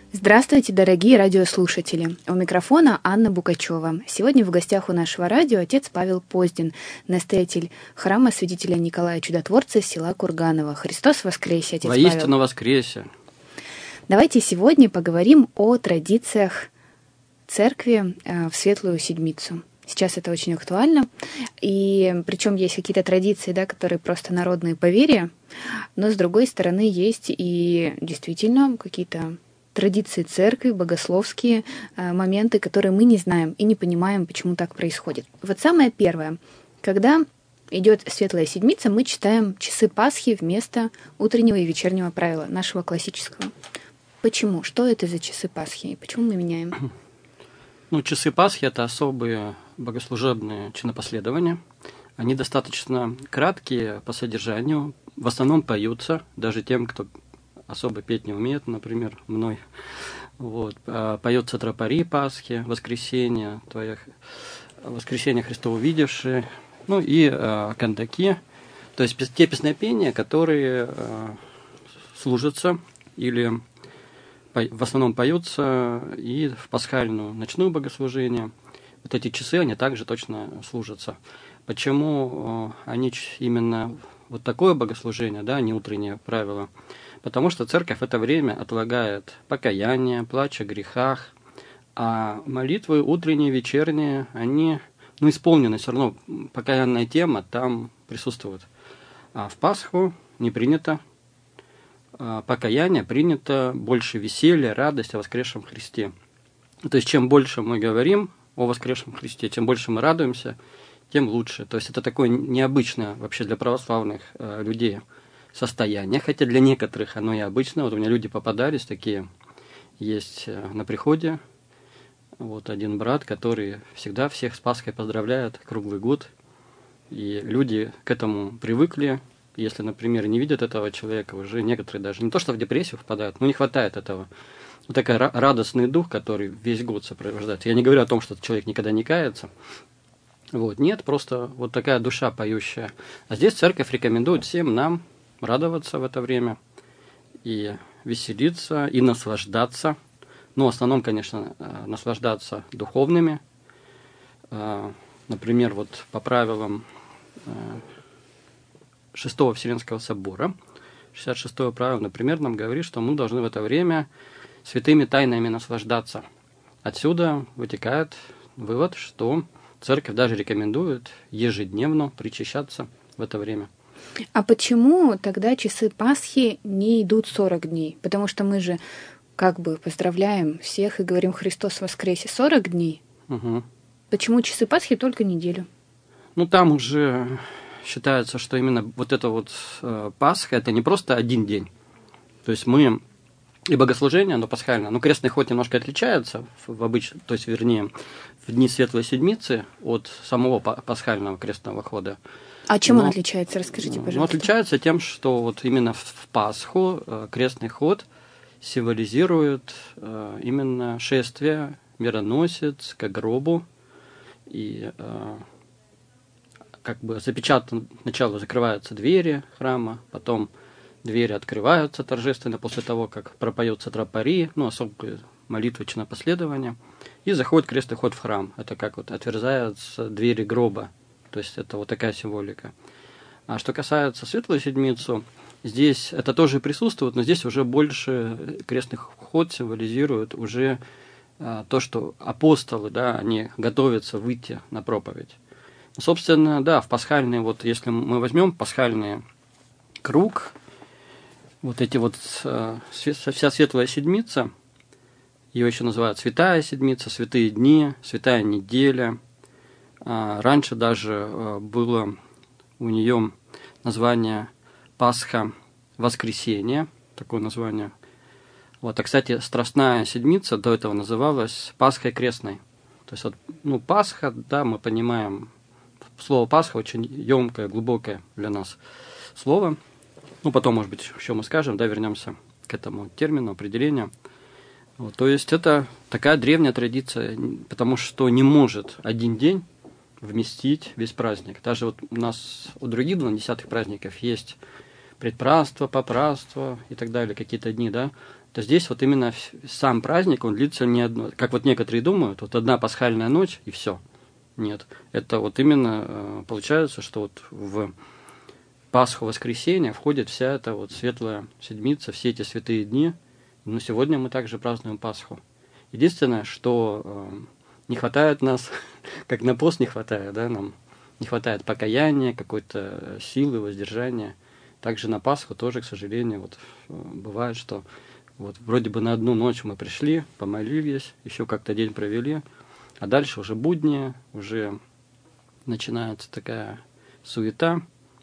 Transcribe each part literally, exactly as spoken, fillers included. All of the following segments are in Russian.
Здравствуйте, дорогие радиослушатели! У микрофона Анна Букачева. Сегодня в гостях у нашего радио отец Павел Поздин, настоятель храма святителя Николая Чудотворца села Курганово. Христос воскресе, отец Павел! Воистину воскресе! Давайте сегодня поговорим о традициях церкви в Светлую Седмицу. Сейчас это очень актуально, и причем есть какие-то традиции, да, которые просто народные поверья, но с другой стороны есть и действительно какие-то традиции церкви, богословские э, моменты, которые мы не знаем и не понимаем, почему так происходит. Вот самое первое. Когда идет Светлая Седмица, мы читаем часы Пасхи вместо утреннего и вечернего правила, нашего классического. Почему? Что это за часы Пасхи и почему мы меняем? Ну, часы Пасхи – это особые богослужебные чинопоследования. Они достаточно краткие по содержанию, в основном поются, даже тем, кто особо петь не умеет, например, мной. Вот. Поется тропари Пасхи, воскресенье, твоих, воскресенье Христово увидевшие, ну и э, кандаки, то есть те песнопения, которые э, служатся или по, в основном поются и в пасхальную ночную богослужение. Вот эти часы, они также точно служатся. Почему э, они именно вот такое богослужение, да, не утреннее правило? Потому что церковь в это время отлагает покаяние, плач о грехах, а молитвы утренние, вечерние, они, ну, исполнены, все равно покаянная тема там присутствует. А в Пасху не принято а покаяние, принято больше веселья, радость о воскресшем Христе. То есть, чем больше мы говорим о воскресшем Христе, чем больше мы радуемся, тем лучше. То есть, это такое необычное вообще для православных э, людей состояние, хотя для некоторых оно и обычно. Вот у меня люди попадались такие, есть на приходе, вот один брат, который всегда всех с Пасхой поздравляет круглый год, и люди к этому привыкли. Если, например, не видят этого человека, уже некоторые даже не то что в депрессию впадают, но не хватает этого. Вот такой радостный дух, который весь год сопровождается. Я не говорю о том, что этот человек никогда не кается. Вот, нет, просто вот такая душа поющая. А здесь церковь рекомендует всем нам радоваться в это время и веселиться, и наслаждаться. Ну, в основном, конечно, наслаждаться духовными. Например, вот по правилам Шестого Вселенского собора, шестьдесят шестое правило, например, нам говорит, что мы должны в это время святыми тайнами наслаждаться. Отсюда вытекает вывод, что церковь даже рекомендует ежедневно причащаться в это время. А почему тогда часы Пасхи не идут сорок дней? Потому что мы же как бы поздравляем всех и говорим «Христос воскресе» сорок дней. Угу. Почему часы Пасхи только неделю? Ну, там уже считается, что именно вот это вот э, Пасха – это не просто один день. То есть мы и богослужение, оно пасхальное, но крестный ход немножко отличается в, в обыч... то есть, вернее, в дни Светлой Седмицы от самого пасхального крестного хода. А чем но, он отличается? Расскажите, пожалуйста. Он отличается тем, что вот именно в Пасху э, крестный ход символизирует э, именно шествие мироносец к гробу. И э, как бы запечатан, сначала закрываются двери храма, потом двери открываются торжественно после того, как пропоются тропари, ну, особые молитвы чинопоследования, и заходит крестный ход в храм. Это как вот отверзаются двери гроба. То есть это вот такая символика. А что касается Светлой Седмицу, здесь это тоже присутствует, но здесь уже больше крестный ход символизирует уже а, то, что апостолы, да, они готовятся выйти на проповедь. Собственно, да, в пасхальный, вот если мы возьмем пасхальный круг, вот эти вот а, вся Светлая Седмица, ее еще называют Святая Седмица, Святые дни, Святая неделя. Раньше даже было у нее название Пасха Воскресенье, такое название. Вот, а, кстати, Страстная Седмица до этого называлась Пасхой Крестной. То есть, вот, ну, Пасха, да, мы понимаем, слово Пасха очень емкое, глубокое для нас слово. Ну, потом, может быть, еще мы скажем, да, вернемся к этому термину, определению. Вот, то есть, это такая древняя традиция, потому что не может один день вместить весь праздник. Даже вот у нас у других двунадесятых праздников есть предпраздство, попраздство и так далее, какие-то дни, да, то здесь вот именно сам праздник, он длится не одно, как вот некоторые думают, вот одна пасхальная ночь и все. Нет, это вот именно получается, что вот в Пасху, воскресенье входит вся эта вот светлая седмица, все эти святые дни. Но сегодня мы также празднуем Пасху. Единственное, что э, не хватает нас, как на пост не хватает, да, нам не хватает покаяния, какой-то силы, воздержания. Также на Пасху тоже, к сожалению, вот э, бывает, что вот вроде бы на одну ночь мы пришли, помолились, еще как-то день провели, а дальше уже будни, уже начинается такая суета.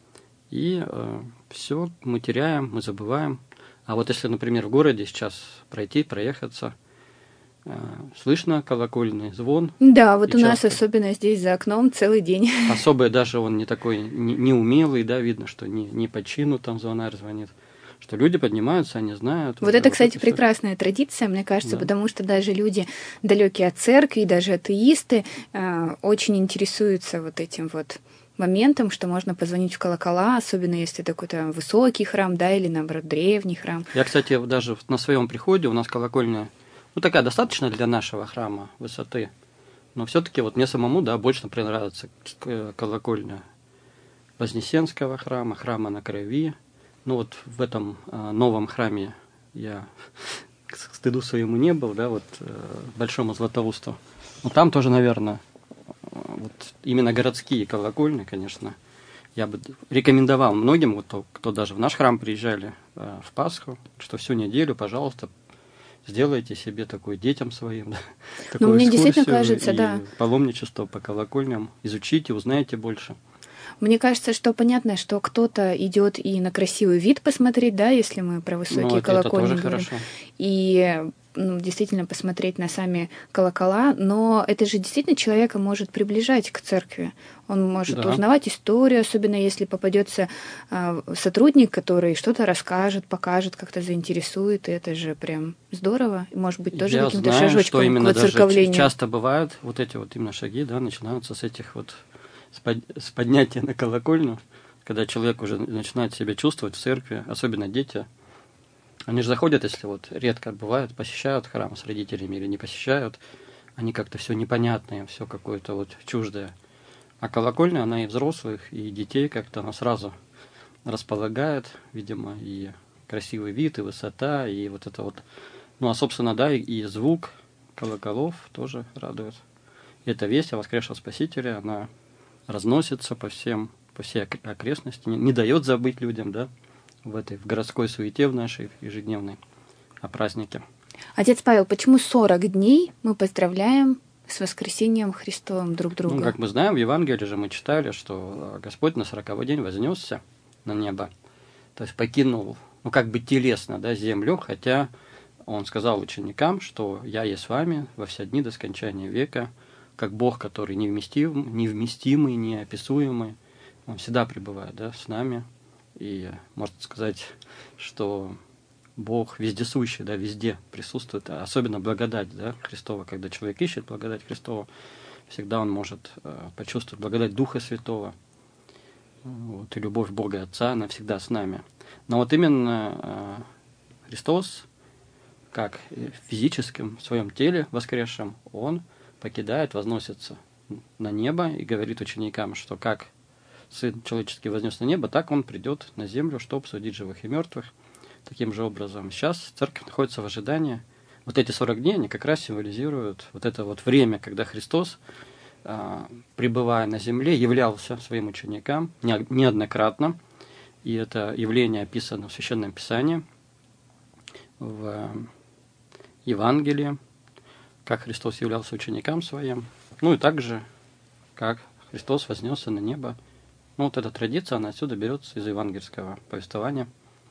И э, все мы теряем, мы забываем. А вот если, например, в городе сейчас пройти, проехаться, э, слышно колокольный звон. Да, вот у часто, нас особенно здесь за окном целый день. Особо даже он не такой не, неумелый, да, видно, что не, не по чину там звонарь звонит. Что люди поднимаются, они знают. Вот это, кстати, прекрасная традиция, мне кажется, да. Потому что даже люди, далекие от церкви, даже атеисты, э, очень интересуются вот этим вот моментом, что можно позвонить в колокола, особенно если это какой-то высокий храм, да, или, наоборот, древний храм. Я, кстати, даже на своем приходе, у нас колокольня, ну, такая достаточно для нашего храма высоты, но все-таки вот мне самому, да, больше, например, нравится колокольня Вознесенского храма, храма на Крови. Ну, вот в этом э, новом храме я к стыду своему не был, да, вот э, Большому Златоусту. Но там тоже, наверное, вот именно городские колокольни, конечно, я бы рекомендовал многим, вот, кто, кто даже в наш храм приезжали э, в Пасху, что всю неделю, пожалуйста, сделайте себе такой детям своим, да, такую мне экскурсию действительно кажется, и да. паломничество по колокольням, изучите, узнайте больше. Мне кажется, что понятно, что кто-то идет и на красивый вид посмотреть, да, если мы про высокие ну, колокольни это тоже говорим, хорошо. И ну, действительно посмотреть на сами колокола, но это же действительно человека может приближать к церкви. Он может да. узнавать историю, особенно если попадется э, сотрудник, который что-то расскажет, покажет, как-то заинтересует, и это же прям здорово. Может быть, тоже Я каким-то знаю, шажочком что именно к воцерковлению. Даже часто бывают вот эти вот именно шаги, да, начинаются с этих вот с поднятия на колокольню, когда человек уже начинает себя чувствовать в церкви, особенно дети. Они же заходят, если вот редко бывают, посещают храм с родителями или не посещают, они как-то все непонятное, все какое-то вот чуждое. А колокольня, она и взрослых, и детей как-то она сразу располагает, видимо, и красивый вид, и высота, и вот это вот, ну, а, собственно, да, и, и звук колоколов тоже радует. И эта весть о воскресшем Спасителе, она разносится по всем, по всей окрестности, не, не дает забыть людям, да, в этой, в городской суете в нашей ежедневной о празднике. Отец Павел, почему сорок дней мы поздравляем с воскресением Христовым друг друга? Ну, как мы знаем, в Евангелии же мы читали, что Господь на сороковой день вознесся на небо, то есть покинул, ну, как бы телесно, да, землю, хотя Он сказал ученикам, что «Я есть с вами во все дни до скончания века», как Бог, который невместим, невместимый, неописуемый, Он всегда пребывает, да, с нами. И можно сказать, что Бог вездесущий, да, везде присутствует, особенно благодать, да, Христова, когда человек ищет благодать Христова, всегда он может э, почувствовать благодать Духа Святого, вот, и любовь Бога Отца, она всегда с нами. Но вот именно э, Христос, как в физическом своем теле воскресшем, Он покидает, возносится на небо и говорит ученикам, что как Сын человеческий вознес на небо, так Он придет на землю, чтобы судить живых и мертвых. Таким же образом, сейчас церковь находится в ожидании. Вот эти сорок дней, они как раз символизируют вот это вот время, когда Христос, пребывая на земле, являлся своим ученикам неоднократно. И это явление описано в Священном Писании, в Евангелии, как Христос являлся ученикам своим, ну и также, как Христос вознесся на небо. Ну, вот эта традиция, она отсюда берется из евангельского повествования.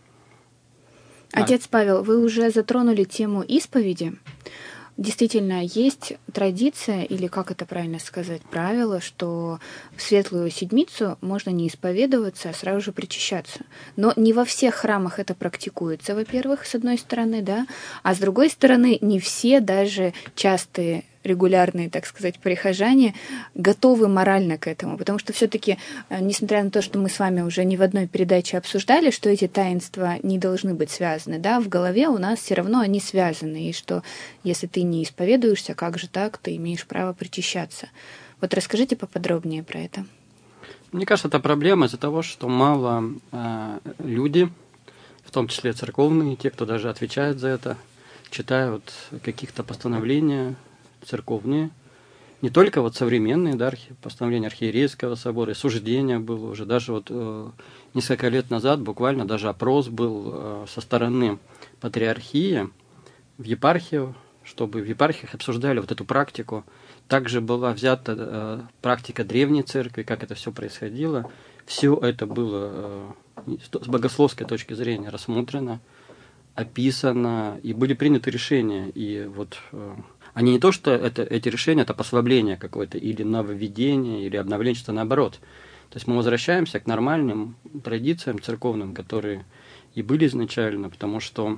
Отец Павел, вы уже затронули тему исповеди. Действительно, есть традиция, или как это правильно сказать, правило, что в Светлую Седмицу можно не исповедоваться, а сразу же причащаться. Но не во всех храмах это практикуется, во-первых, с одной стороны, да, а с другой стороны, не все, даже частые регулярные, так сказать, прихожане готовы морально к этому, потому что все-таки, несмотря на то, что мы с вами уже не в одной передаче обсуждали, что эти таинства не должны быть связаны, да, в голове у нас все равно они связаны, и что если ты не исповедуешься, как же так, ты имеешь право причащаться. Вот расскажите поподробнее про это. Мне кажется, это проблема из-за того, что мало э, люди, в том числе церковные, те, кто даже отвечает за это, читают каких-то постановления церковные, не только вот современные, да, постановления архиерейского собора, и суждения было уже, даже вот э, несколько лет назад буквально даже опрос был э, со стороны патриархии в епархию, чтобы в епархиях обсуждали вот эту практику. Также была взята э, практика древней церкви, как это все происходило. Все это было э, с богословской точки зрения рассмотрено, описано, и были приняты решения. И вот э, они не то, что это, эти решения, это послабление какое-то, или нововведение, или обновление, что наоборот. То есть мы возвращаемся к нормальным традициям церковным, которые и были изначально, потому что,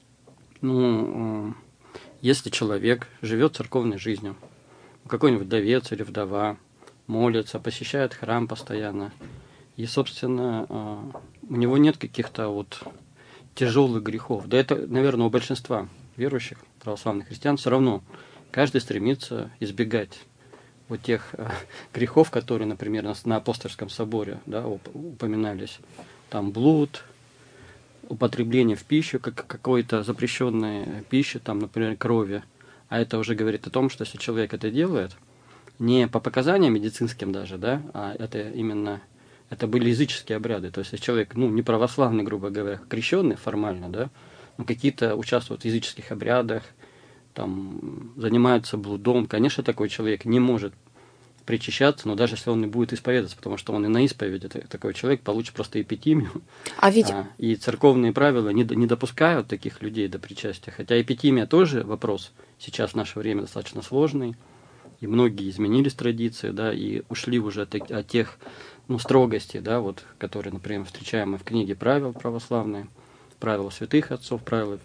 ну, э, если человек живет церковной жизнью, какой-нибудь вдовец или вдова, молится, посещает храм постоянно, и, собственно, у него нет каких-то вот тяжелых грехов. Да это, наверное, у большинства верующих православных христиан все равно каждый стремится избегать вот тех грехов, которые, например, на апостольском соборе, да, упоминались. Там блуд, употребление в пищу, как какой-то запрещенной пищи, там, например, крови. А это уже говорит о том, что если человек это делает, не по показаниям медицинским даже, да, а это именно, это были языческие обряды. То есть если человек, ну, не православный, грубо говоря, крещенный формально, да, но какие-то участвуют в языческих обрядах, там, занимаются блудом, конечно, такой человек не может причащаться, но даже если он не будет исповедаться, потому что он и на исповеди такой человек получит просто эпитимию. А ведь... а, и церковные правила не, не допускают таких людей до причастия. Хотя эпитимия тоже вопрос сейчас в наше время достаточно сложный, и многие изменились традиции, да, и ушли уже от, от тех, ну, строгостей, да, вот, которые, например, встречаем в книге правил православные, правила святых отцов, правила,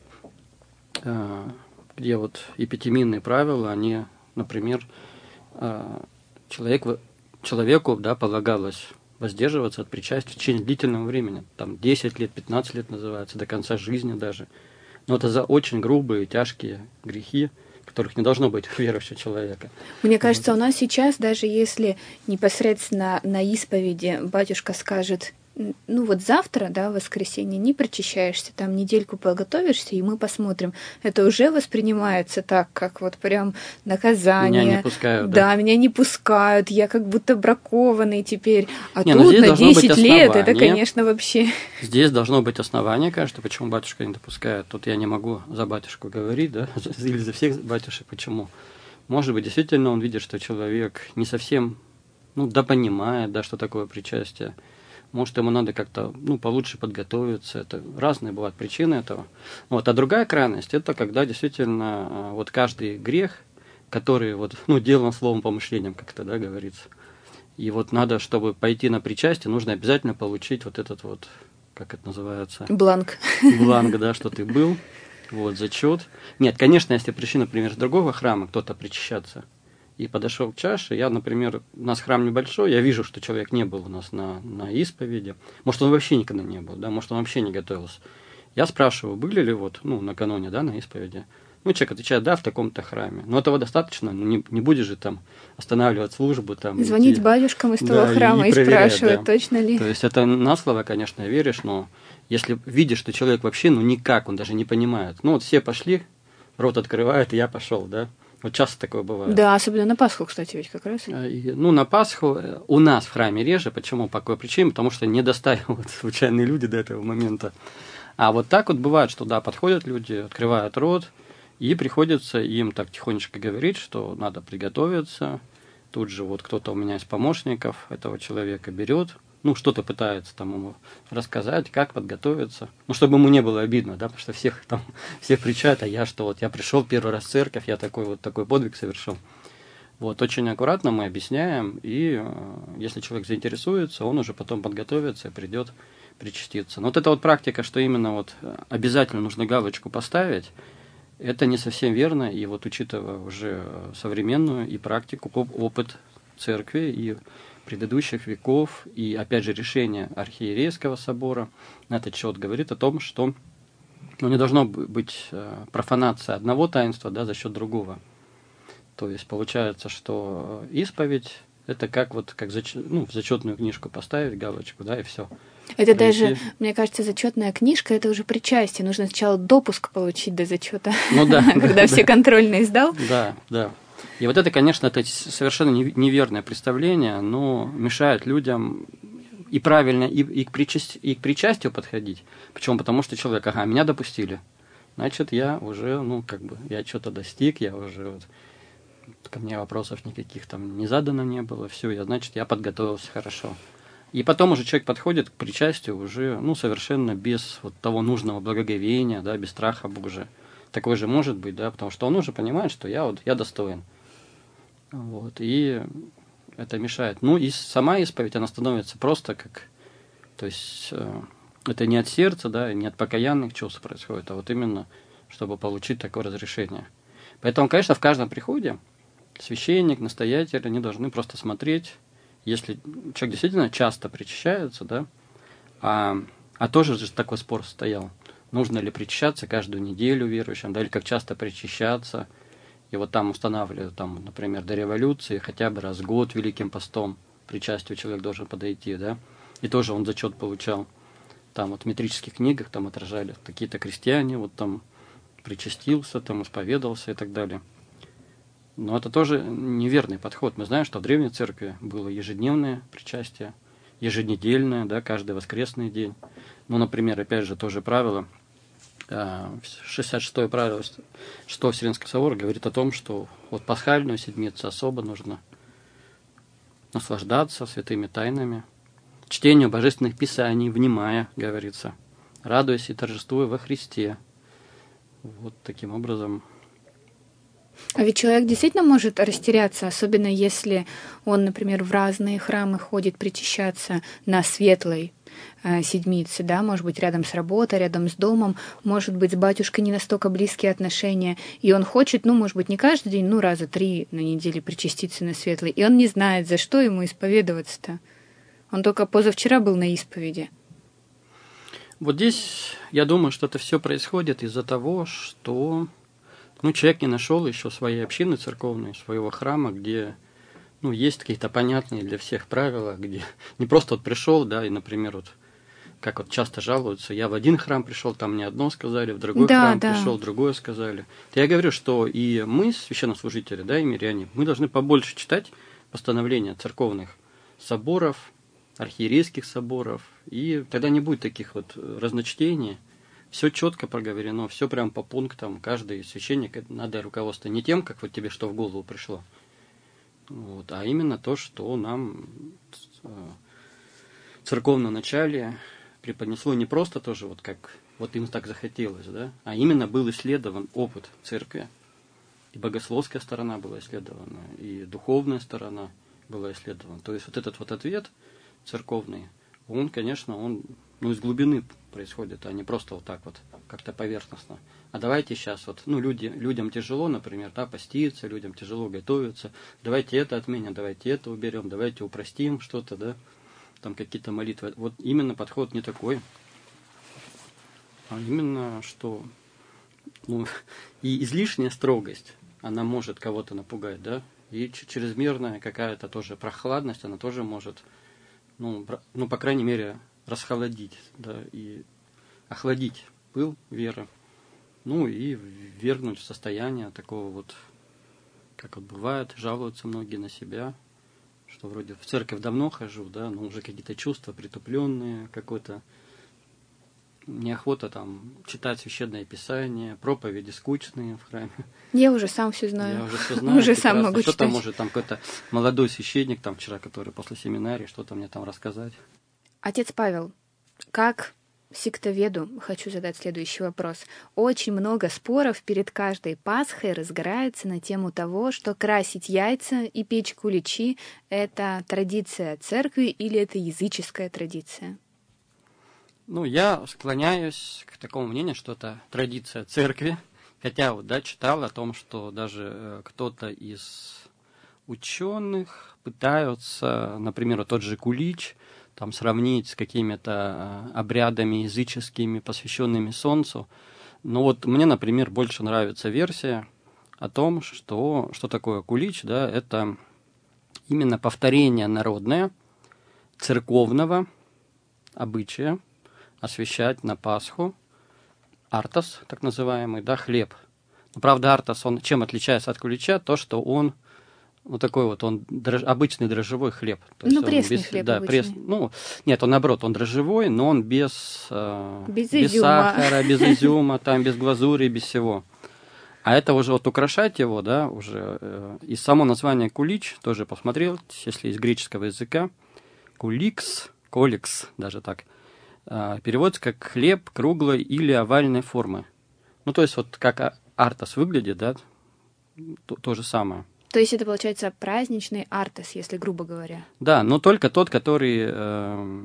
э, где вот эпитимийные правила, они, например, э, Человек, человеку, да, полагалось воздерживаться от причастия в течение длительного времени, там десять лет, пятнадцать лет называется, до конца жизни даже. Но это за очень грубые, тяжкие грехи, которых не должно быть у верующего человека. Мне кажется, у нас сейчас, даже если непосредственно на исповеди батюшка скажет: ну вот завтра, да, в воскресенье, не причащаешься, там недельку подготовишься, и мы посмотрим. Это уже воспринимается так, как вот прям наказание. Меня не пускают. Да, да, меня не пускают, я как будто бракованный теперь. А не, тут на десять лет это, конечно, вообще... Здесь должно быть основание, кажется, почему батюшка не допускает. Тут я не могу за батюшку говорить, да, или за всех батюшек, почему. Может быть, действительно он видит, что человек не совсем, ну, да, понимает, да, что такое причастие. Может, ему надо как-то, ну, получше подготовиться. Это разные бывают причины этого. Вот. А другая крайность – это когда действительно вот каждый грех, который вот, ну, делан словом, помышлением, как-то, да, говорится. И вот надо, чтобы пойти на причастие, нужно обязательно получить вот этот вот, как это называется? Бланк. Бланк, да, что ты был. Вот, зачет. Нет, конечно, если пришли, например, с другого храма кто-то причащаться, и подошел к чаше, я, например, у нас храм небольшой, я вижу, что человек не был у нас на, на исповеди, может, он вообще никогда не был, да, может, он вообще не готовился. Я спрашиваю, были ли вот, ну, накануне, да, на исповеди. Ну, человек отвечает, да, в таком-то храме. Но этого достаточно, ну, не, не будешь же там останавливать службу. Там, звонить идти, батюшкам из того да, храма и, и спрашивать, да. точно ли. То есть это на слово, конечно, веришь, но если видишь, что человек вообще, ну, никак, он даже не понимает. Ну, вот все пошли, рот открывают, и я пошел, да. Вот часто такое бывает. Да, особенно на Пасху, кстати, ведь как раз. И, ну, на Пасху у нас в храме реже. Почему? По какой причине? Потому что не достаивают случайные люди до этого момента. А вот так вот бывает, что, да, подходят люди, открывают рот, и приходится им так тихонечко говорить, что надо приготовиться. Тут же вот кто-то у меня из помощников этого человека берет, ну, что-то пытается там ему рассказать, как подготовиться. Ну, чтобы ему не было обидно, да, потому что всех там, всех причают, а я что, вот я пришел первый раз в церковь, я такой вот такой подвиг совершил. Вот, очень аккуратно мы объясняем, и э, если человек заинтересуется, он уже потом подготовится и придет причаститься. Но вот эта вот практика, что именно вот обязательно нужно галочку поставить, Это не совсем верно, и вот учитывая уже современную и практику, опыт церкви и предыдущих веков, и опять же решение архиерейского собора на этот счет говорит о том, что ну, не должно быть профанация одного таинства, да, за счет другого. То есть получается, что исповедь это как вот как зач... ну, в зачетную книжку поставить галочку, да, и все. Это Пройти. Даже, мне кажется, зачетная книжка это уже причастие. Нужно сначала допуск получить до зачета. Ну да. Когда все контрольные сдал. Да, да. И вот это, конечно, это совершенно неверное представление, но мешает людям и правильно и, и, к причастию, и к причастию подходить. Почему? Потому что человек, ага, меня допустили. Значит, я уже, ну, как бы, я что-то достиг, я уже, вот, ко мне вопросов никаких там не задано не было, все, я, значит, я подготовился хорошо. И потом уже человек подходит к причастию уже, ну, совершенно без вот того нужного благоговения, да, без страха Божия. Такой же может быть, да, потому что он уже понимает, что я вот, я достоин. Вот, и это мешает. Ну, и сама исповедь, она становится просто как, то есть, э, это не от сердца, да, не от покаянных чувств происходит, а вот именно, чтобы получить такое разрешение. Поэтому, конечно, в каждом приходе священник, настоятель, они должны просто смотреть, если человек действительно часто причащается, да, а, а тоже же такой спор стоял, нужно ли причащаться каждую неделю верующим, да, или как часто причащаться. И вот там устанавливают, там, например, до революции хотя бы раз в год Великим постом причастию человек должен подойти, да, и тоже он зачет получал. Там вот в метрических книгах там отражали какие-то крестьяне, вот там причастился, там исповедался и так далее. Но это тоже неверный подход. Мы знаем, что в Древней Церкви было ежедневное причастие, еженедельное, да, каждый воскресный день. Ну, например, опять же, тоже правило, шестьдесят шестое правило шестого Вселенского собора говорит о том, что вот пасхальную седмицу особо нужно наслаждаться святыми тайнами, чтению божественных писаний, внимая, говорится, радуясь и торжествуя во Христе. Вот таким образом. А ведь человек действительно может растеряться, особенно если он, например, в разные храмы ходит причащаться на светлой э, седмице, да, может быть, рядом с работой, рядом с домом, может быть, с батюшкой не настолько близкие отношения, и он хочет, ну, может быть, не каждый день, ну, раза три на неделю причаститься на светлой, и он не знает, за что ему исповедоваться-то. Он только позавчера был на исповеди. Вот здесь, я думаю, что это все происходит из-за того, что ну, человек не нашел еще своей общины церковной, своего храма, где ну, есть какие-то понятные для всех правила, где не просто вот пришел, да, и, например, вот как вот часто жалуются, я в один храм пришел, там мне одно сказали, в другой да, храм да. пришел, другое сказали. Я говорю, что и мы, священнослужители, да, и миряне, мы должны побольше читать постановления церковных соборов, архиерейских соборов, и тогда не будет таких вот разночтений. Все четко проговорено, все прям по пунктам. Каждый священник надо руководство не тем, как вот тебе что в голову пришло, вот, а именно то, что нам церковное начале преподнесло не просто тоже вот как вот им так захотелось, да, а именно был исследован опыт церкви. И богословская сторона была исследована, и духовная сторона была исследована. То есть вот этот вот ответ церковный, он, конечно, он ну, из глубины происходит, а не просто вот так вот, как-то поверхностно. А давайте сейчас вот, ну, люди, людям тяжело, например, да, поститься, людям тяжело готовиться, давайте это отменим, давайте это уберем, давайте упростим что-то, да, там какие-то молитвы. Вот именно подход не такой, а именно, что ну, и излишняя строгость, она может кого-то напугать, да, и чрезмерная какая-то тоже прохладность, она тоже может, ну, ну по крайней мере, расхолодить, да, и охладить пыл веры, ну и ввергнуть в состояние такого вот, как вот бывает, жалуются многие на себя, что вроде в церковь давно хожу, да, но уже какие-то чувства притупленные, какой-то неохота там читать священное писание, проповеди скучные в храме. Я уже сам все знаю. Я уже все знаю. Уже сам могу что читать. Там может там какой-то молодой священник там вчера, который после семинарии, что-то мне там рассказать. Отец Павел, как сектоведу хочу задать следующий вопрос. Очень много споров перед каждой Пасхой разгорается на тему того, что красить яйца и печь куличи — это традиция церкви или это языческая традиция? Ну, я склоняюсь к такому мнению, что это традиция церкви, Хотя вот, да, читал о том, что даже э, кто-то из ученых пытаются, например, вот тот же кулич, там сравнить с какими-то э, обрядами языческими, посвященными Солнцу. Но вот мне, например, больше нравится версия о том, что, что такое кулич, да, это именно повторение народное, церковного обычая освящать на Пасху артос, так называемый, да, хлеб. Но, правда, артос, он чем отличается от кулича? То, что он вот такой вот, он дрож... обычный дрожжевой хлеб. То ну, есть пресный без, хлеб да, обычный. пресс... ну, нет, он наоборот, он дрожжевой, но он без, э, Без без изюма. сахара, без изюма, там, без глазури, без всего. А это уже вот украшать его, да, уже. Э, и само название кулич, тоже посмотрел, если из греческого языка, куликс, коликс, даже так, э, переводится как хлеб круглой или овальной формы. Ну, то есть вот как артос выглядит, да, то, то же самое. То есть это, получается, праздничный артос, если грубо говоря. Да, но только тот, который, э,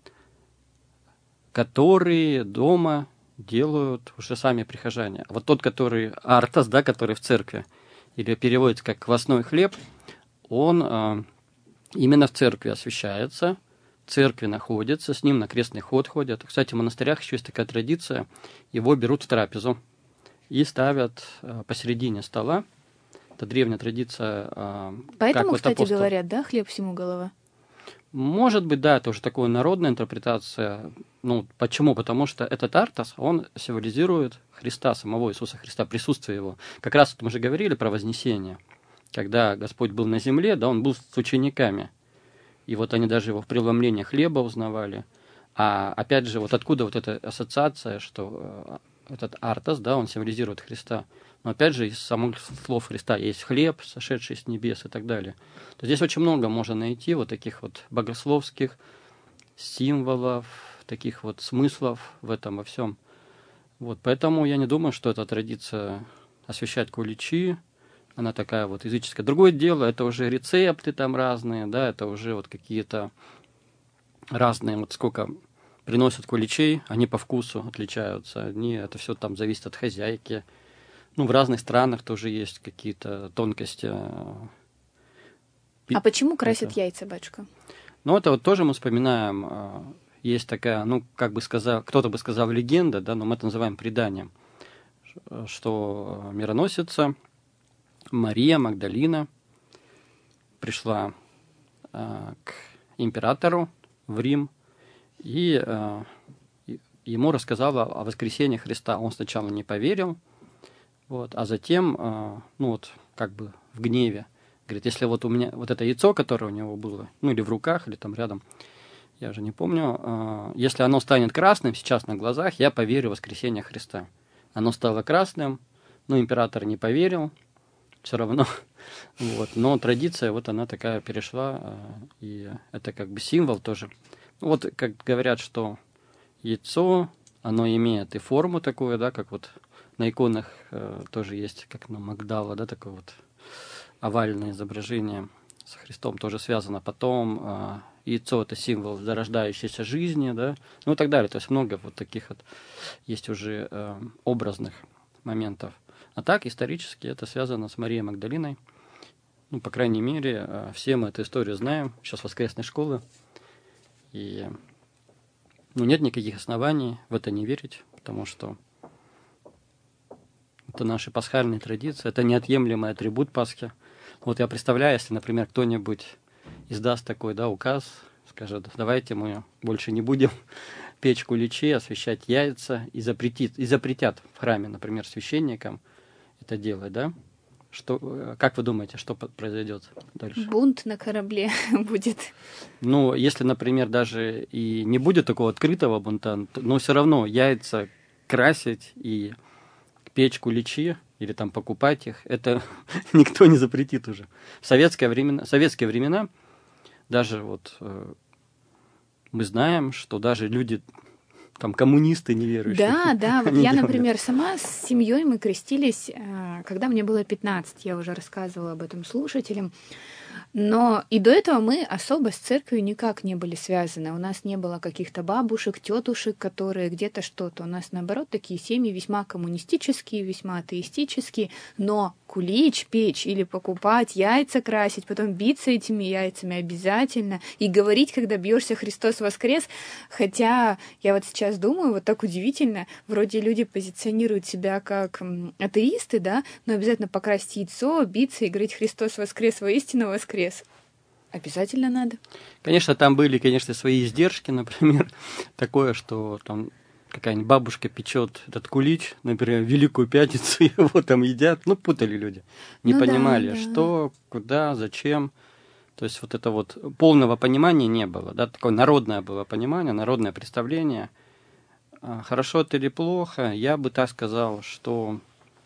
который дома делают уже сами прихожане. Вот тот, который артос, да, который в церкви, или переводится как квасной хлеб, он э, именно в церкви освящается, в церкви находится, с ним на крестный ход ходят. Кстати, в монастырях еще есть такая традиция, его берут в трапезу и ставят э, посередине стола. Это древняя традиция. Э, Поэтому, как вот кстати, апостол... говорят, да, хлеб всему голова? Может быть, да, это уже такая народная интерпретация. Ну, почему? Потому что этот артос, он символизирует Христа, самого Иисуса Христа, присутствие Его. Как раз вот мы же говорили про Вознесение. Когда Господь был на земле, да, Он был с учениками. И вот они даже Его в преломлении хлеба узнавали. А опять же, вот откуда вот эта ассоциация, что этот артос, да, он символизирует Христа. Но опять же, из самых слов Христа есть хлеб, сошедший с небес и так далее. То здесь очень много можно найти вот таких вот богословских символов, таких вот смыслов в этом во всем. Вот, поэтому я не думаю, что эта традиция освящать куличи, она такая вот языческая. Другое дело, это уже рецепты там разные, да, это уже вот какие-то разные, вот сколько приносят куличей, они по вкусу отличаются. Они, это все там зависит от хозяйки. Ну, в разных странах тоже есть какие-то тонкости. А почему красят это. яйца, батюшка? Ну, это вот тоже мы вспоминаем. Есть такая, ну, как бы сказал, кто-то бы сказал легенда, да, но мы это называем преданием, что мироносица Мария Магдалина пришла э, к императору в Рим и э, ему рассказала о воскресении Христа. Он сначала не поверил, вот, а затем, э, ну вот, как бы в гневе, говорит, если вот у меня вот это яйцо, которое у него было, ну или в руках, или там рядом, я же не помню, э, если оно станет красным сейчас на глазах, я поверю в воскресение Христа. Оно стало красным, но император не поверил, все равно, вот, но традиция вот она такая перешла, э, и это как бы символ тоже. Вот как говорят, что яйцо, оно имеет и форму такую, да, как вот на иконах э, тоже есть, как на Магдала, да, такое вот овальное изображение с Христом тоже связано. Потом э, яйцо – это символ зарождающейся жизни, да, ну и так далее. То есть много вот таких вот есть уже э, образных моментов. А так, исторически, это связано с Марией Магдалиной. Ну, по крайней мере, э, все мы эту историю знаем, сейчас воскресной школы. И ну, нет никаких оснований в это не верить, потому что это наши пасхальные традиции, это неотъемлемый атрибут Пасхи. Вот я представляю, если, например, кто-нибудь издаст такой, да, указ, скажет, давайте мы больше не будем печь куличи, освящать яйца, и, запретит, и запретят в храме, например, священникам это делать, да? Что, как вы думаете, что произойдет дальше? Бунт на корабле будет. Ну, если, например, даже и не будет такого открытого бунта, но все равно яйца красить и печь куличи или там покупать их, это никто не запретит уже. В советское времена, советские времена даже вот э, мы знаем, что даже люди, там, коммунисты неверующие. Да, да, вот я, делали. например, сама с семьей мы крестились, когда мне было пятнадцать, я уже рассказывала об этом слушателям. Но и до этого мы особо с церковью никак не были связаны. У нас не было каких-то бабушек, тетушек, которые где-то что-то. У нас, наоборот, такие семьи весьма коммунистические, весьма атеистические. Но кулич печь или покупать, яйца красить, потом биться этими яйцами обязательно и говорить, когда бьешься «Христос воскрес». Хотя я вот сейчас думаю, вот так удивительно, вроде люди позиционируют себя как атеисты, да, но обязательно покрасить яйцо, биться и говорить «Христос воскрес, воистину воскрес». Обязательно надо. Конечно, там были, конечно, свои издержки, например, такое, что там какая-нибудь бабушка печет этот кулич, например, Великую Пятницу, его там едят, ну, путали люди, не ну, понимали, да, да. что, куда, зачем. То есть вот это вот полного понимания не было, да, такое народное было понимание, народное представление. Хорошо это или плохо, я бы так сказал, что,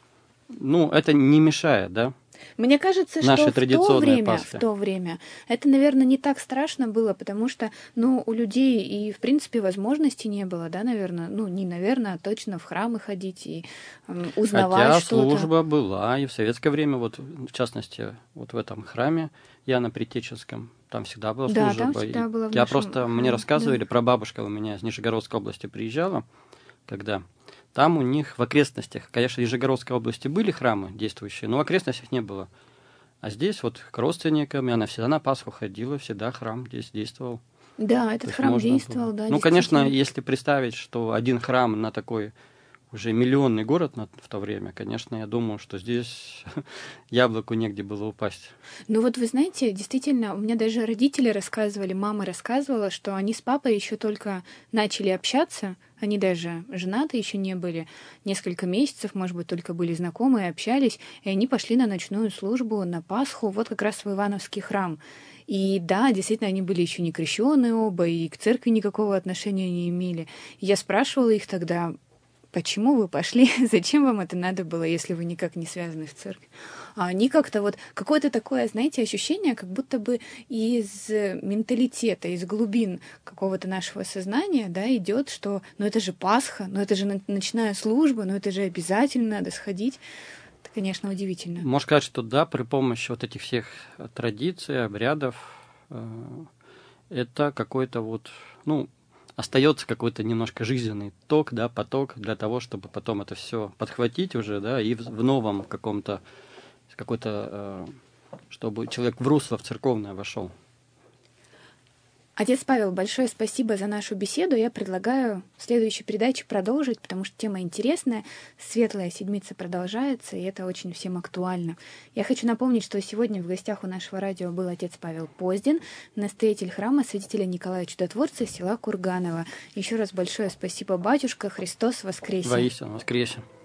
ну, это не мешает, да. Мне кажется, что в то время, в то время это, наверное, не так страшно было, потому что, ну, у людей и, в принципе, возможности не было, да, наверное, ну, не наверное, а точно в храмы ходить и э, узнавать Хотя что-то. служба была, и в советское время, вот, в частности, вот в этом храме Иоанна Предтеченском, там всегда была да, служба. Там всегда была в Я нашем... просто, мне рассказывали, да. про бабушка у меня из Нижегородской области приезжала, когда... Там у них в окрестностях, конечно, в Нижегородской области были храмы действующие, но в окрестностях не было. А здесь вот к родственникам, и она всегда на Пасху ходила, всегда храм здесь действовал. Да, этот храм действовал, было. да. Ну, конечно, если представить, что один храм на такой уже миллионный город на, в то время, конечно, я думаю, что здесь яблоку негде было упасть. Ну вот вы знаете, действительно, у меня даже родители рассказывали, мама рассказывала, что они с папой еще только начали общаться, они даже женаты еще не были, несколько месяцев, может быть, только были знакомы и общались, и они пошли на ночную службу на Пасху, вот как раз в Ивановский храм. И да, действительно, они были еще не крещеные оба, и к церкви никакого отношения не имели. И я спрашивала их тогда, почему вы пошли, зачем вам это надо было, если вы никак не связаны в церкви? А они как-то вот, какое-то такое, знаете, ощущение, как будто бы из менталитета, из глубин какого-то нашего сознания, да, идет, что, ну это же Пасха, ну это же ночная служба, ну это же обязательно надо сходить. Это, конечно, удивительно. Можно сказать, что да, при помощи вот этих всех традиций, обрядов, это какой-то вот, ну, остается какой-то немножко жизненный ток, да, поток для того, чтобы потом это все подхватить уже, да, и в, в новом каком-то, какой-то, э, чтобы человек в русло, в церковное вошел. Отец Павел, большое спасибо за нашу беседу. Я предлагаю в следующей передаче продолжить, потому что тема интересная. Светлая Седмица продолжается, и это очень всем актуально. Я хочу напомнить, что сегодня в гостях у нашего радио был отец Павел Поздин, настоятель храма святителя Николая Чудотворца села Курганова. Еще раз большое спасибо, батюшка. Христос воскресе! Воистину воскресе!